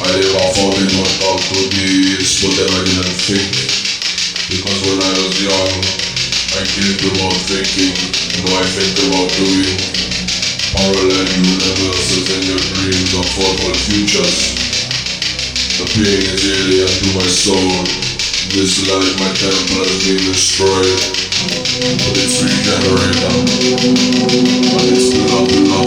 I never thought it would come to this, but then I didn't think. Because when I was young, I think about thinking, now I think about doing. Parallel universes in your dreams of thoughtful futures. The pain is alien to my soul. This life, my temple has been destroyed. But it's regenerated. And it's love, love.